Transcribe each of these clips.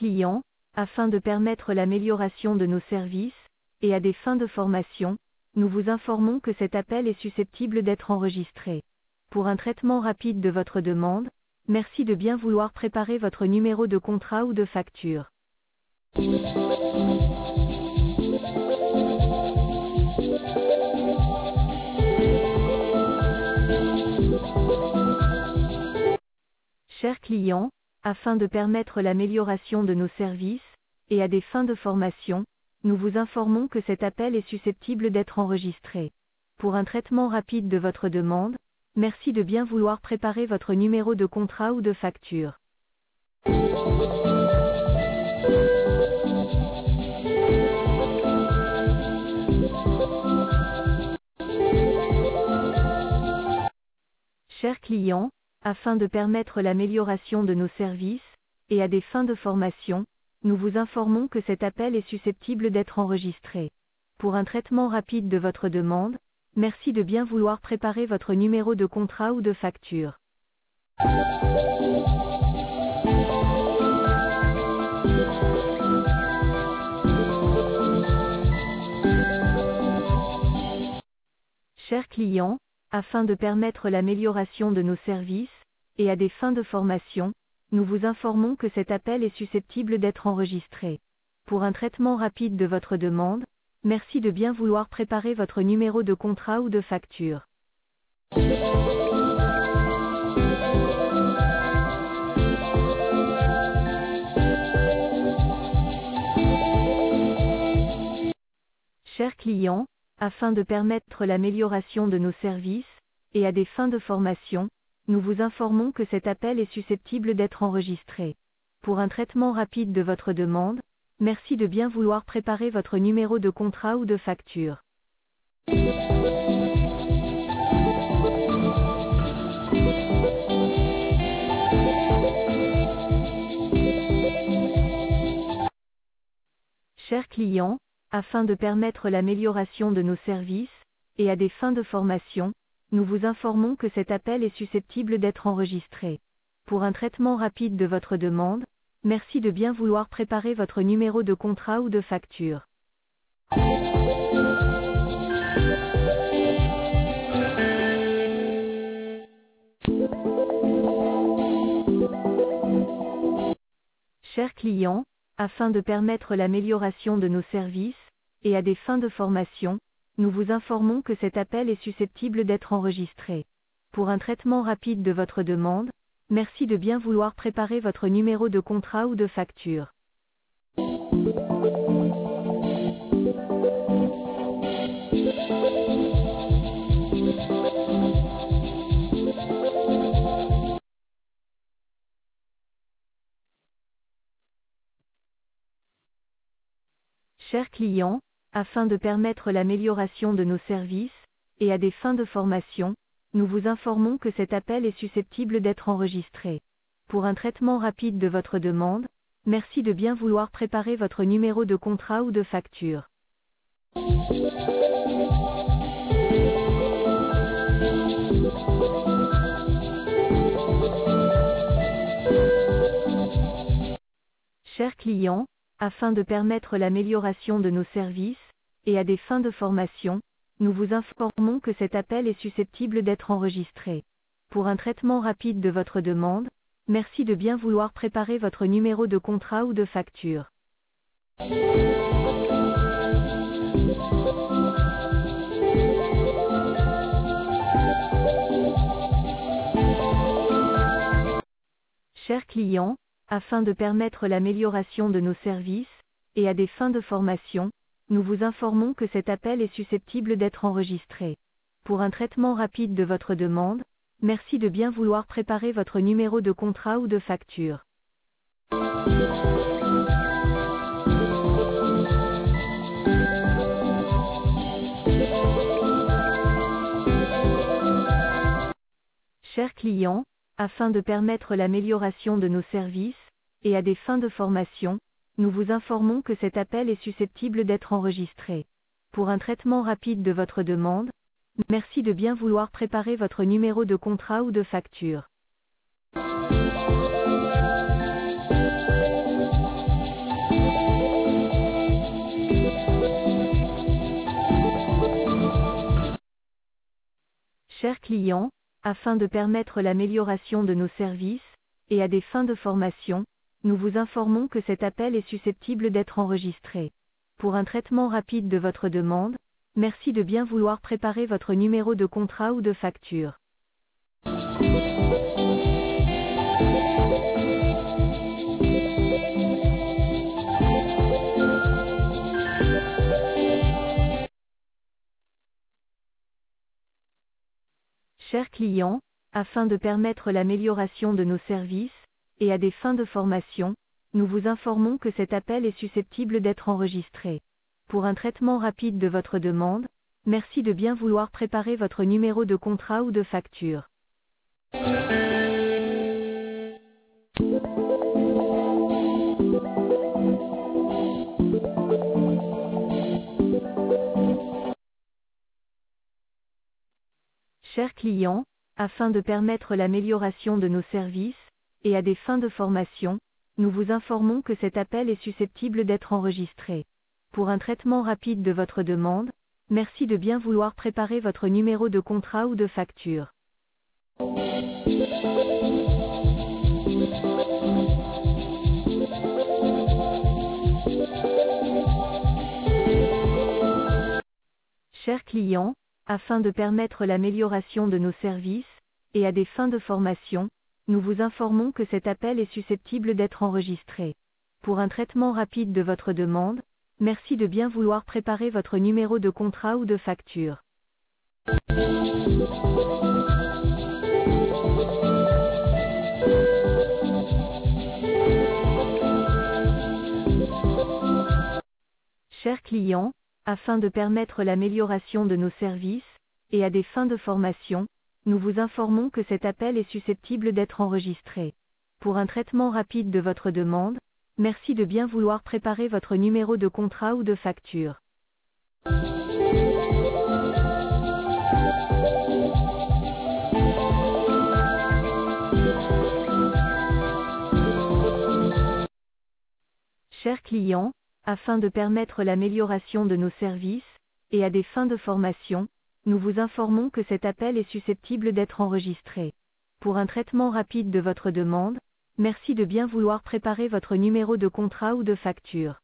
client, afin de permettre l'amélioration de nos services, et à des fins de formation, nous vous informons que cet appel est susceptible d'être enregistré. Pour un traitement rapide de votre demande, merci de bien vouloir préparer votre numéro de contrat ou de facture. Chers clients, afin de permettre l'amélioration de nos services, et à des fins de formation, nous vous informons que cet appel est susceptible d'être enregistré. Pour un traitement rapide de votre demande, merci de bien vouloir préparer votre numéro de contrat ou de facture. Chers clients, afin de permettre l'amélioration de nos services, et à des fins de formation, nous vous informons que cet appel est susceptible d'être enregistré. Pour un traitement rapide de votre demande, merci de bien vouloir préparer votre numéro de contrat ou de facture. Chers clients, afin de permettre l'amélioration de nos services, et à des fins de formation, nous vous informons que cet appel est susceptible d'être enregistré. Pour un traitement rapide de votre demande, merci de bien vouloir préparer votre numéro de contrat ou de facture. Chers clients, afin de permettre l'amélioration de nos services, et à des fins de formation, nous vous informons que cet appel est susceptible d'être enregistré. Pour un traitement rapide de votre demande, merci de bien vouloir préparer votre numéro de contrat ou de facture. Chers clients, afin de permettre l'amélioration de nos services, et à des fins de formation, nous vous informons que cet appel est susceptible d'être enregistré. Pour un traitement rapide de votre demande, merci de bien vouloir préparer votre numéro de contrat ou de facture. Chers clients, afin de permettre l'amélioration de nos services, et à des fins de formation, nous vous informons que cet appel est susceptible d'être enregistré. Pour un traitement rapide de votre demande, merci de bien vouloir préparer votre numéro de contrat ou de facture. Chers clients, afin de permettre l'amélioration de nos services, et à des fins de formation, nous vous informons que cet appel est susceptible d'être enregistré. Pour un traitement rapide de votre demande, merci de bien vouloir préparer votre numéro de contrat ou de facture. Chers clients, afin de permettre l'amélioration de nos services, et à des fins de formation, nous vous informons que cet appel est susceptible d'être enregistré. Pour un traitement rapide de votre demande, merci de bien vouloir préparer votre numéro de contrat ou de facture. Chers clients, afin de permettre l'amélioration de nos services, et à des fins de formation, nous vous informons que cet appel est susceptible d'être enregistré. Pour un traitement rapide de votre demande, merci de bien vouloir préparer votre numéro de contrat ou de facture. Chers clients, afin de permettre l'amélioration de nos services, et à des fins de formation, nous vous informons que cet appel est susceptible d'être enregistré. Pour un traitement rapide de votre demande, merci de bien vouloir préparer votre numéro de contrat ou de facture. Chers clients, afin de permettre l'amélioration de nos services, et à des fins de formation, nous vous informons que cet appel est susceptible d'être enregistré. Pour un traitement rapide de votre demande, merci de bien vouloir préparer votre numéro de contrat ou de facture. Chers clients, afin de permettre l'amélioration de nos services, et à des fins de formation, nous vous informons que cet appel est susceptible d'être enregistré. Pour un traitement rapide de votre demande, merci de bien vouloir préparer votre numéro de contrat ou de facture. Chers clients, afin de permettre l'amélioration de nos services, et à des fins de formation, nous vous informons que cet appel est susceptible d'être enregistré. Pour un traitement rapide de votre demande, merci de bien vouloir préparer votre numéro de contrat ou de facture. Chers clients, afin de permettre l'amélioration de nos services, et à des fins de formation, nous vous informons que cet appel est susceptible d'être enregistré. Pour un traitement rapide de votre demande, merci de bien vouloir préparer votre numéro de contrat ou de facture. Chers clients, afin de permettre l'amélioration de nos services, et à des fins de formation, nous vous informons que cet appel est susceptible d'être enregistré. Pour un traitement rapide de votre demande, merci de bien vouloir préparer votre numéro de contrat ou de facture. Chers clients, afin de permettre l'amélioration de nos services, et à des fins de formation, nous vous informons que cet appel est susceptible d'être enregistré. Pour un traitement rapide de votre demande, merci de bien vouloir préparer votre numéro de contrat ou de facture.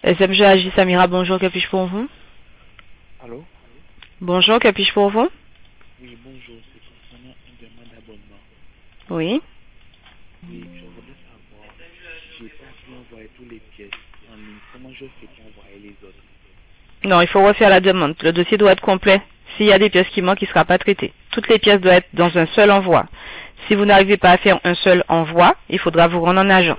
SMG Agis Samira, bonjour, que puis-je pour vous? Allô? Bonjour, que puis-je pour vous? Oui, bonjour, c'est concernant une demande d'abonnement. Oui. Oui, je voudrais savoir, j'ai pas pu envoyer toutes les pièces en ligne. Comment je fais pour envoyer les autres? Non, il faut refaire la demande. Le dossier doit être complet. S'il y a des pièces qui manquent, il ne sera pas traité. Toutes les pièces doivent être dans un seul envoi. Si vous n'arrivez pas à faire un seul envoi, il faudra vous rendre en agence.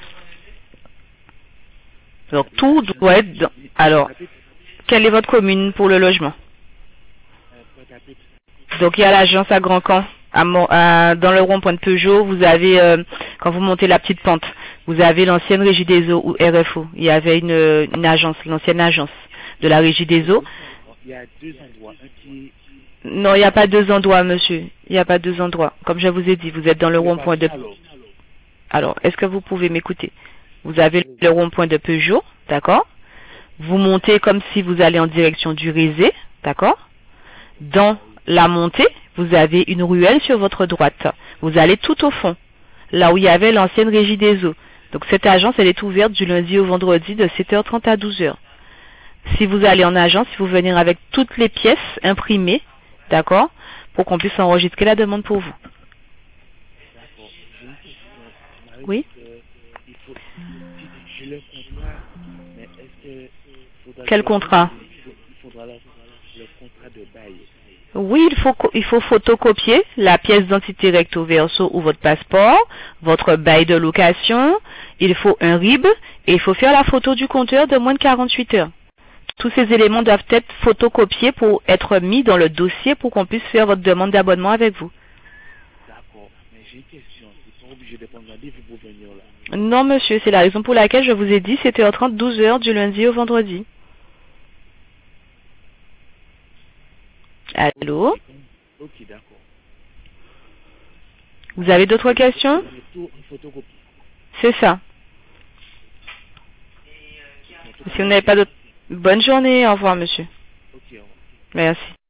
Donc tout doit être dans... Alors, quelle est votre commune pour le logement? Donc il y a l'agence à Grand Camp, dans le rond-point de Peugeot, vous avez, quand vous montez la petite pente, vous avez l'ancienne Régie des Eaux ou RFO. Il y avait une agence, l'ancienne agence de la Régie des Eaux. Il y a deux endroits, un qui est... Non, il n'y a pas deux endroits, monsieur. Il n'y a pas deux endroits. Comme je vous ai dit, vous êtes dans le rond-point de... Alors, est-ce que vous pouvez m'écouter? Vous avez le rond-point de Peugeot, d'accord? Vous montez comme si vous allez en direction du Rézé, d'accord? Dans la montée, vous avez une ruelle sur votre droite. Vous allez tout au fond, là où il y avait l'ancienne Régie des Eaux. Donc cette agence, elle est ouverte du lundi au vendredi de 7h30 à 12h. Si vous allez en agence, il faut venir avec toutes les pièces imprimées, d'accord, pour qu'on puisse enregistrer la demande pour vous. D'accord. J'ai une question. On m'avait Oui. dit qu'il faut... J'ai le contrat, mais est-ce que... Quel contrat? Il faudra le contrat de bail. Oui, il faut photocopier la pièce d'identité recto verso ou votre passeport, votre bail de location, il faut un RIB et il faut faire la photo du compteur de moins de 48 heures. Tous ces éléments doivent être photocopiés pour être mis dans le dossier pour qu'on puisse faire votre demande d'abonnement avec vous. D'accord, mais j'ai une question. Ils sont obligés de prendre rendez-vous pour venir là. Non, monsieur, c'est la raison pour laquelle je vous ai dit 7h30, 12h du lundi au vendredi. Allô? Ok, d'accord. Vous avez d'autres questions? Mais tout en photocopie. C'est ça. Si vous n'avez pas d'autres... Bonne journée, au revoir, monsieur. Ok, au revoir. Merci.